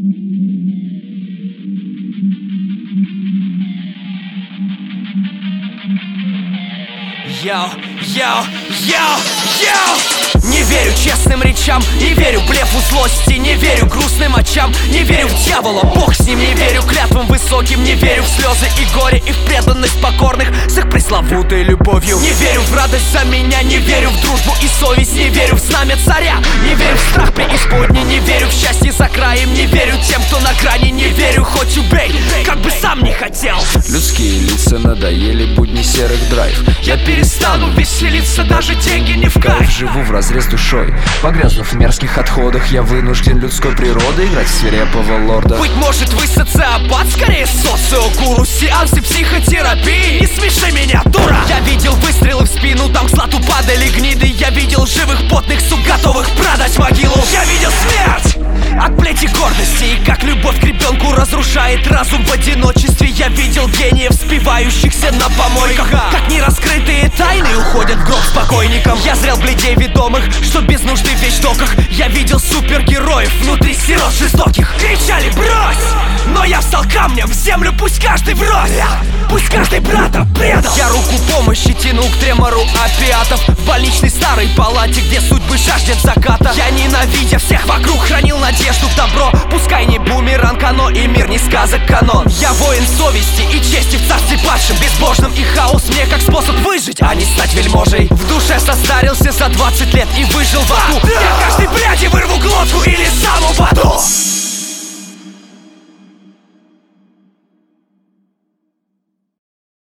Не верю честным речам, не верю блефу злости, не верю грустным очам, не верю в дьявола, бог с ним, не верю клятвам высоким, не верю в слезы и горе и в преданность покорных с их пресловутой любовью. Не верю в радость за меня, не верю в дружбу и совесть, не верю в знамя царя, не верю в страх преисподней, не верю в счастье за краем, не верю тем, кто на грани, не верю, хоть убей, как бы сам не хотел. Людские лица надоели, будни серых драйв. Я перестану веселиться, даже деньги не в кайф. Живу вразрез душой, погрязнув в мерзких отходах. Я вынужден людской природой играть в свирепого лорда. Быть может вы социопат, скорее социогуру. Сеансы психотерапии, не смеши меня, дура. Я видел выстрелы в спину, там к злату падали гниды. Я видел живых потных сук, готовых продать могилу. Я видел смерть от плети гордости, и как любовь к ребенку разрушает разум в одиночестве. Я видел гениев, спивающихся на помойках, как нераскрытые тайны уходят в гроб с покойником. Я зрел бледей ведомых, что без нужды в вещдоках. Я видел супергероев внутри сирот жестоких. Кричали брось, но я встал камнем в землю, пусть каждый врозь, пусть каждый брата предал. Я руку помощи тянул к тремору опиатов в больничной старой палате, где судьбы жаждет заката. Я, ненавидя всех вокруг, хранил надежду в добро. Пускай не бумеранг оно и мир не сказок канон. Я воин совести и чести в царстве падшим, безбожным, и хаос мне как способ выжить, а не стать вельможей. В душе состарился за 20 лет и выжил в аду. Я каждой пряди вырву глотку или сам упаду.